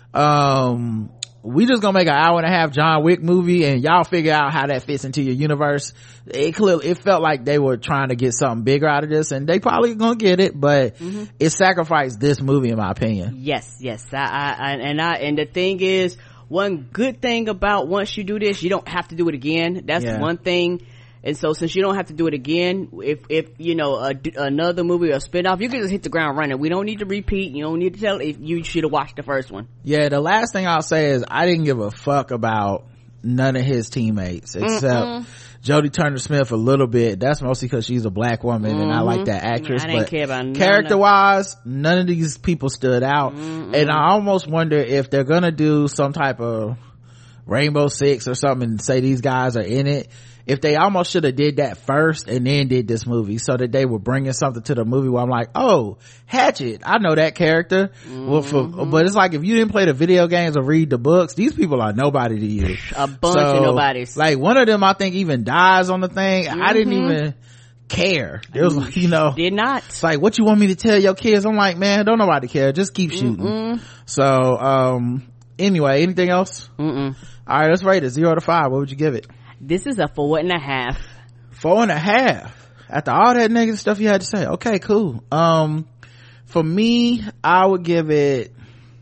um, we just gonna make an hour and a half John Wick movie and y'all figure out how that fits into your universe. It clearly, it felt like they were trying to get something bigger out of this, and they probably gonna get it, but mm-hmm. it sacrificed this movie in my opinion. Yes, yes. I, I, I, and I, and the thing is, one good thing about once you do this, you don't have to do it again. That's yeah. one thing. And so since you don't have to do it again, if, if, you know, a, another movie or a spin-off, you can just hit the ground running. We don't need to repeat. You don't need to tell if you should have watched the first one. Yeah, the last thing I'll say is I didn't give a fuck about none of his teammates except Mm-mm. Jodie Turner-Smith a little bit. That's mostly because she's a black woman mm-hmm. and I like that actress. I didn't but care about none character-wise, none of these people stood out. Mm-mm. And I almost wonder if they're gonna do some type of Rainbow Six or something and say these guys are in it, if they almost should have did that first and then did this movie so that they were bringing something to the movie where I'm like, oh, Hatchet, I know that character. Mm-hmm. Well, for, but it's like if you didn't play the video games or read the books, these people are nobody to you. A bunch so, of nobodies. Like one of them I think even dies on the thing. Mm-hmm. I didn't even care. It was like, you know, did not. It's like, what you want me to tell your kids? I'm like, man, don't nobody care. Just keep shooting. Mm-mm. So, um, anyway, anything else? Mm-mm. All right, let's rate it zero to five. What would you give it? This is a four and a half. Four and a half. After all that negative stuff you had to say. Okay, cool. Um, for me, I would give it,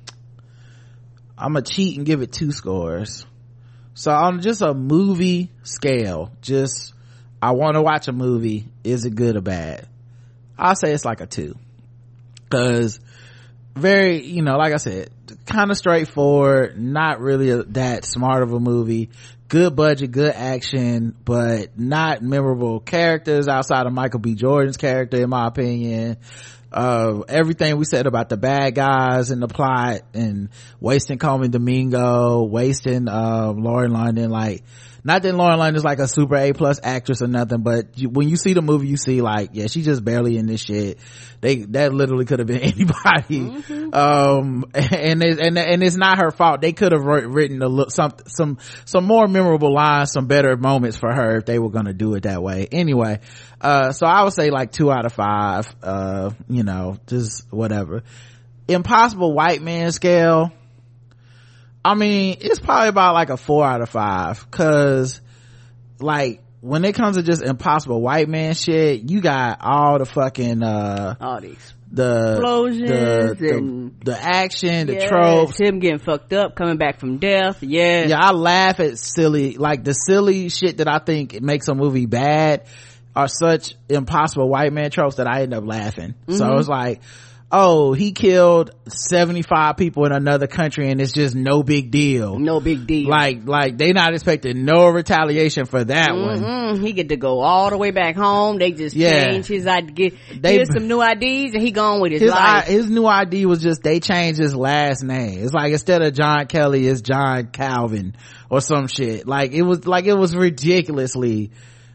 I'm gonna cheat and give it two scores. So on just a movie scale, just, I want to watch a movie. Is it good or bad? I'll say it's like a two. Cause very, you know, like I said, kind of straightforward, not really a, that smart of a movie. Good budget, good action, but not memorable characters outside of Michael B. Jordan's character, in my opinion. Uh, everything we said about the bad guys and the plot and wasting Coleman Domingo, wasting, um, Lauren London, like, not that Lauren London is like a super A plus actress or nothing, but you, when you see the movie, you see like, yeah, she's just barely in this shit. They, that literally could have been anybody. Mm-hmm. Um, and it, and, and it's not her fault. They could have written a look, some, some, some more memorable lines, some better moments for her if they were gonna do it that way. Anyway, uh, so I would say like two out of five, uh, you know, just whatever. Impossible White Man scale. I mean, it's probably about like a four out of five, cause like when it comes to just impossible white man shit, you got all the fucking uh all these the explosions the, the, and the action, the yes, tropes, him getting fucked up, coming back from death. Yeah, yeah. I laugh at silly, like the silly shit that I think makes a movie bad are such impossible white man tropes that I end up laughing. Mm-hmm. So it's like, oh, he killed seventy-five people in another country and it's just no big deal. No big deal. Like, like they not expecting no retaliation for that mm-hmm. one. He get to go all the way back home. They just yeah. change his I D. They, Here's some new I Ds and he gone with his, his life. I, his new I D was just, they changed his last name. It's like instead of John Kelly, it's John Calvin or some shit. Like it was, like it was ridiculously,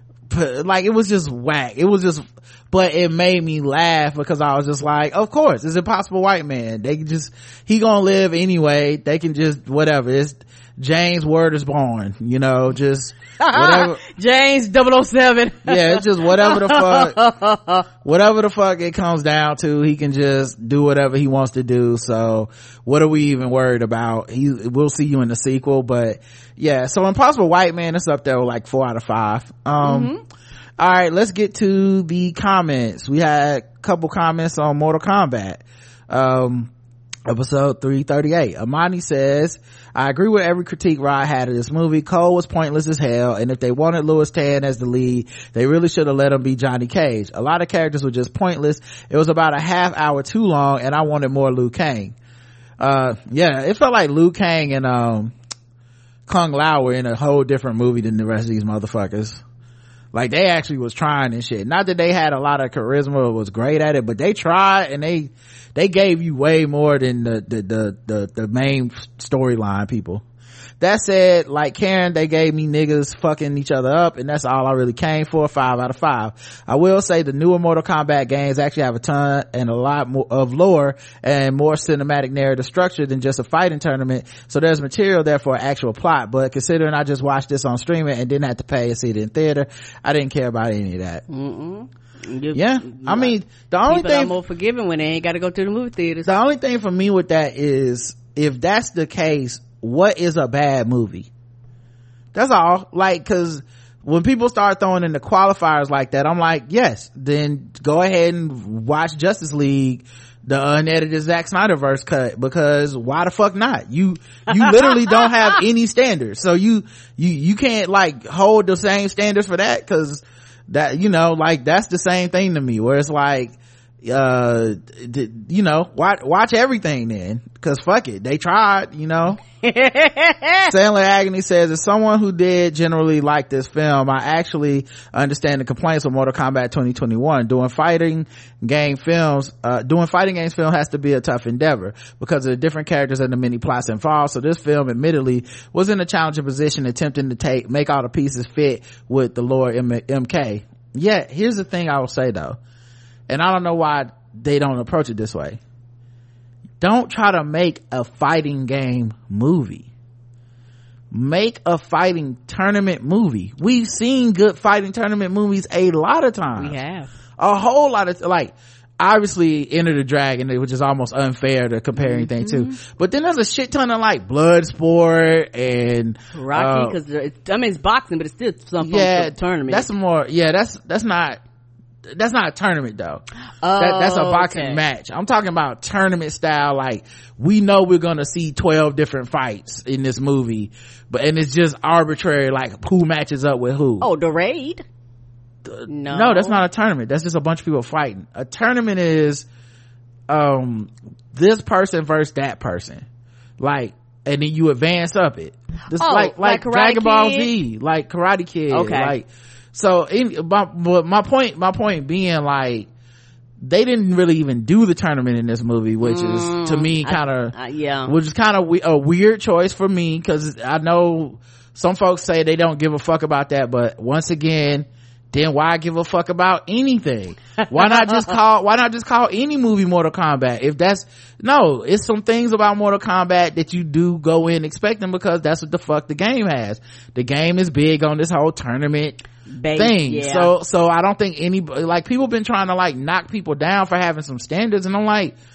like it was just whack. It was just, but it made me laugh because I was just like, of course, it's Impossible White Man. They can just, he gonna live anyway. They can just, whatever. It's James Word is born, you know, just whatever. James double oh seven. Yeah, it's just whatever the fuck, whatever the fuck it comes down to, he can just do whatever he wants to do. So what are we even worried about? He, we'll see you in the sequel, but yeah, so Impossible White Man is up there with like four out of five. Um, mm-hmm. All right, let's get to the comments. We had a couple comments on Mortal Kombat. Um, episode three thirty-eight. Amani says, I agree with every critique Rod had of this movie. Cole was pointless as hell, and if they wanted Louis Tan as the lead, they really should have let him be Johnny Cage. A lot of characters were just pointless. It was about a half hour too long, and I wanted more Liu Kang. Uh, yeah, it felt like Liu Kang and, um, Kung Lao were in a whole different movie than the rest of these motherfuckers. Like they actually was trying and shit. Not that they had a lot of charisma or was great at it, but they tried and they they gave you way more than the the the the, the main storyline people. That said, like Karen, they gave me niggas fucking each other up, and that's all I really came for. Five out of five. I will say the newer Mortal Kombat games actually have a ton and a lot more of lore and more cinematic narrative structure than just a fighting tournament, so there's material there for an actual plot. But considering I just watched this on streaming and didn't have to pay to see it in theater, I didn't care about any of that. Mm-mm. You, yeah, I mean, the only people thing are more forgiving when they ain't got to go to the movie theaters. The only thing for me with that is, if that's the case, what is a bad movie? That's all. Like, cause when people start throwing in the qualifiers like that, I'm like, yes, then go ahead and watch Justice League, the unedited Zack Snyderverse cut, because why the fuck not? You, you literally don't have any standards. So you, you, you can't like hold the same standards for that, cause that, you know, like that's the same thing to me, where it's like, uh, you know, watch, watch everything then, cause fuck it, they tried, you know. Sandler Agony says, as someone who did generally like this film, I actually understand the complaints of Mortal Kombat twenty twenty-one. Doing fighting game films, uh, doing fighting games film has to be a tough endeavor because of the different characters and the many plots involved. So this film admittedly was in a challenging position, attempting to take, make all the pieces fit with the lore M K. Yeah, here's the thing I will say though, and I don't know why they don't approach it this way. Don't try to make a fighting game movie. Make a fighting tournament movie. We've seen good fighting tournament movies a lot of times. We have. A whole lot of, like, obviously Enter the Dragon, which is almost unfair to compare mm-hmm. anything to. But then there's a shit ton of like Bloodsport and Rocky, because uh, I mean it's boxing, but it's still some yeah, tournament. That's more, yeah, that's, that's not, that's not a tournament though. Oh, that, that's a boxing okay. match. I'm talking about tournament style, like we know we're gonna see twelve different fights in this movie, but and it's just arbitrary, like who matches up with who. Oh, the raid? No. No, that's not a tournament. That's just a bunch of people fighting. A tournament is um this person versus that person. Like, and then you advance up it. This oh, like like, like Dragon Ball Kid? Z, like Karate Kid. Okay. Like, so in, my, my point my point being, like, they didn't really even do the tournament in this movie, which mm, is to me kind of uh, yeah which is kind of we- a weird choice for me, because I know some folks say they don't give a fuck about that, but once again, then why give a fuck about anything? Why not just call why not just call any movie Mortal Kombat? If that's, no, it's some things about Mortal Kombat that you do go in expecting, because that's what the fuck the game has. The game is big on this whole tournament Base, thing. Yeah. So so I don't think any, like, people been trying to like knock people down for having some standards, and I'm like,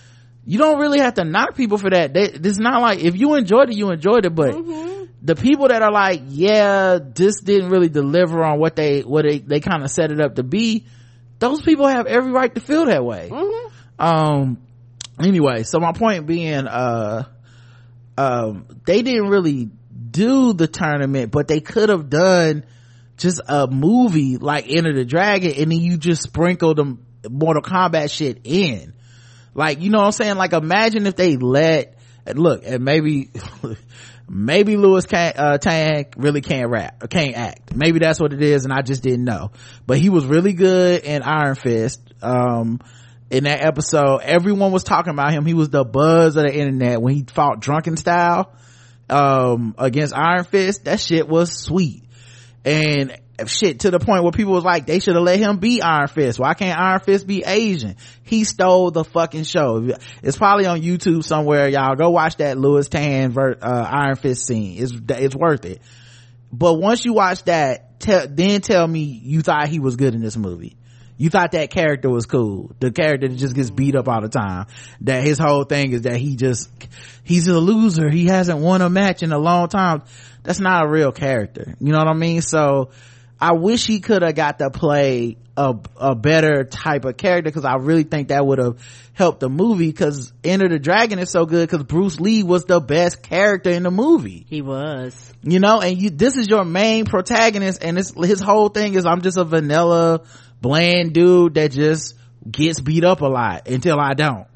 you don't really have to knock people for that. They, it's not like, if you enjoyed it, you enjoyed it, but mm-hmm. the people that are like, yeah, this didn't really deliver on what they, what they, they kind of set it up to be, those people have every right to feel that way. Mm-hmm. Um, anyway, so my point being, uh, um, they didn't really do the tournament, but they could have done just a movie like Enter the Dragon, and then you just sprinkle the Mortal Kombat shit in. Like, you know what I'm saying? Like, imagine if they let, look, and maybe, maybe Louis can, uh, Tang really can't rap, or can't act. Maybe that's what it is, and I just didn't know. But he was really good in Iron Fist. Um, in that episode, everyone was talking about him. He was the buzz of the internet when he fought Drunken Style, um, against Iron Fist. That shit was sweet. And shit, to the point where people was like, they should have let him be Iron Fist. Why can't Iron Fist be Asian? He stole the fucking show. It's probably on YouTube somewhere. Y'all go watch that Louis Tan ver- uh, Iron Fist scene. It's, it's worth it. But once you watch that, te- then tell me you thought he was good in this movie. You thought that character was cool. The character that just gets beat up all the time. That his whole thing is that he just, he's a loser. He hasn't won a match in a long time. That's not a real character. You know what I mean? So, I wish he could have got to play a, a better type of character, because I really think that would have helped the movie, because Enter the Dragon is so good because Bruce Lee was the best character in the movie. He was. You know, and you, this is your main protagonist, and it's, his whole thing is, I'm just a vanilla, bland dude that just gets beat up a lot until I don't.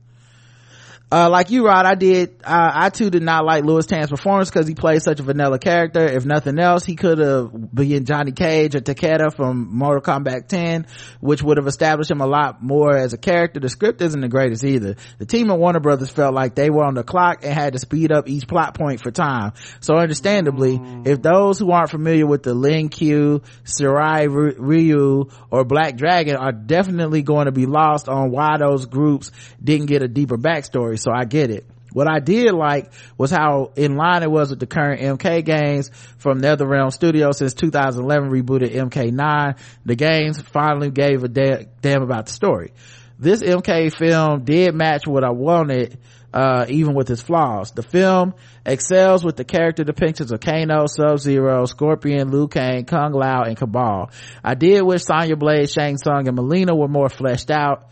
Uh, like you, Rod, I did, uh, I too did not like Louis Tan's performance because he played such a vanilla character. If nothing else, he could have been Johnny Cage or Takeda from Mortal Kombat ten, which would have established him a lot more as a character. The script isn't the greatest either. The team at Warner Brothers felt like they were on the clock and had to speed up each plot point for time. So understandably, mm. if those who aren't familiar with the Lin Q, Sarai Ryu, or Black Dragon are definitely going to be lost on why those groups didn't get a deeper backstory. So I get it. What I did like was how in line it was with the current M K games from NetherRealm Studios since two thousand eleven rebooted M K nine. The games finally gave a da- damn about the story. This M K film did match what I wanted, uh, even with its flaws. The film excels with the character depictions of Kano, Sub-Zero, Scorpion, Liu Kang, Kung Lao, and Cabal. I did wish Sonya Blade, Shang Tsung, and Mileena were more fleshed out.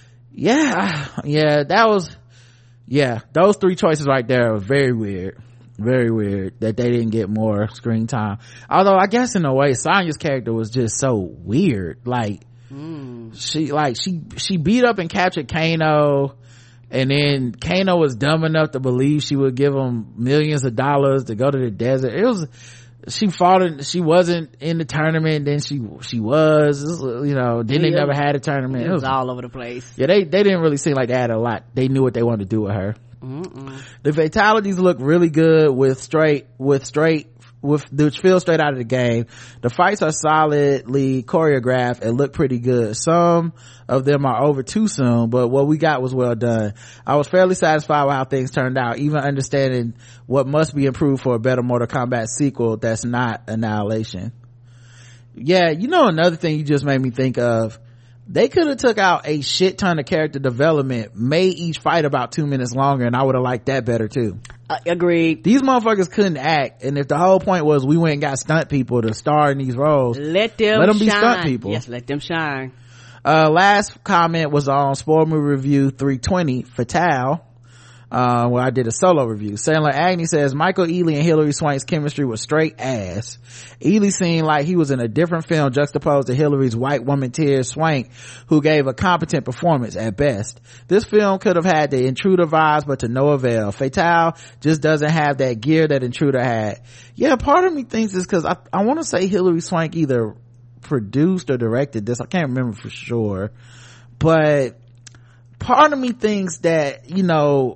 Yeah, yeah, that was, yeah, those three choices right there were very weird. Very weird that they didn't get more screen time. Although I guess in a way, Sonya's character was just so weird. Like, mm. she, like, she, she beat up and captured Kano, and then Kano was dumb enough to believe she would give him millions of dollars to go to the desert. It was, she fought in, she wasn't in the tournament, then she, she was, you know, then yeah, they never had a tournament. It was, it was all over the place. Yeah, they, they didn't really seem like they had a lot. They knew what they wanted to do with her. Mm-mm. The fatalities look really good with straight, with straight, with, which feel straight out of the game. The fights are solidly choreographed and look pretty good. Some of them are over too soon, but what we got was well done. I was fairly satisfied with how things turned out, even understanding what must be improved for a better Mortal Kombat sequel that's not Annihilation. Yeah, you know, another thing you just made me think of, they could have took out a shit ton of character development, made each fight about two minutes longer, and I would have liked that better too. Uh, agreed. These motherfuckers couldn't act, and if the whole point was we went and got stunt people to star in these roles, let them let them shine. be stunt people. Yes, let them shine. Uh, last comment was on Spoiler Movie Review three twenty, Fatale, uh, where I did a solo review. Sandler Agnew says Michael Ealy and Hilary Swank's chemistry was straight ass. Ealy seemed like he was in a different film juxtaposed to Hilary's white woman tears Swank, who gave a competent performance at best. This film could have had the Intruder vibes, but to no avail. Fatale just doesn't have that gear that Intruder had. Yeah, part of me thinks it's because I, I want to say Hilary Swank either produced or directed this. I can't remember for sure, but part of me thinks that, you know,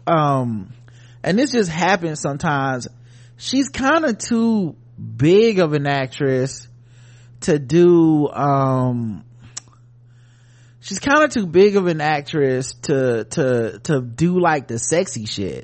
um and this just happens sometimes, she's kind of too big of an actress to do um she's kind of too big of an actress to to to do like the sexy shit.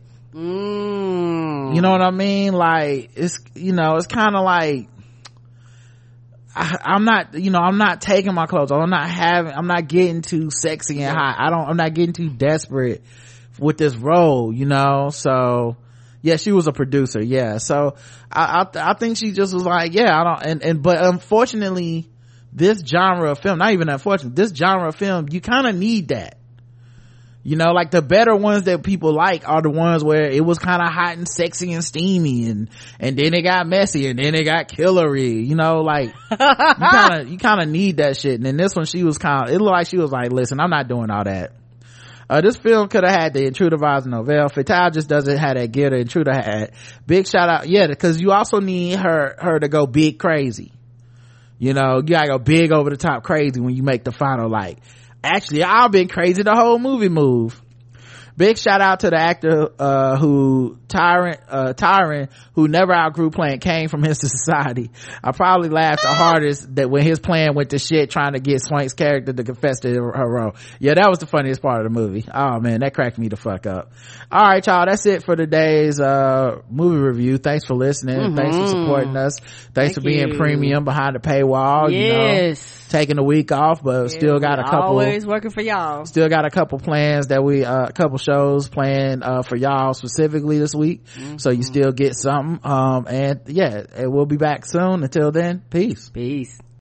Mm. You know what I mean? Like, it's, you know, it's kind of like, I, I'm not, you know, I'm not taking my clothes off. I'm not having, I'm not getting too sexy and hot. I don't, I'm not getting too desperate with this role, you know? So, yeah, she was a producer. Yeah. So I, I, I think she just was like, yeah, I don't, and, and, but unfortunately, this genre of film, not even unfortunately, this genre of film, you kind of need that. You know, like the better ones that people like are the ones where it was kind of hot and sexy and steamy, and and then it got messy, and then it got killery. You know, like you kind of you kind of need that shit. And then this one, she was kind of, it looked like she was like, listen, I'm not doing all that. Uh, this film could have had the Intruder vibes and Novell. Fatal just doesn't have that gear the Intruder had. Big shout out, yeah, because you also need her her to go big crazy. You know, you gotta go big over the top crazy when you make the final, like, actually I've been crazy the whole movie move. Big shout out to the actor uh who Tyrant uh Tyrant who never outgrew playing Kane from His Society. I probably laughed the hardest that when his plan went to shit trying to get Swank's character to confess to her role. Yeah, that was the funniest part of the movie. Oh man, that cracked me the fuck up. All right, y'all, that's it for today's uh movie review. Thanks for listening. Mm-hmm. Thanks for supporting us. Thanks Thank for being you. Premium behind the paywall. Yes. You know, taking a week off, but yeah, still got a couple, always working for y'all. Still got a couple plans that we uh, a couple shows planned uh for y'all specifically this week. Mm-hmm. So you still get something. Um and yeah, we'll be back soon. Until then, peace. Peace.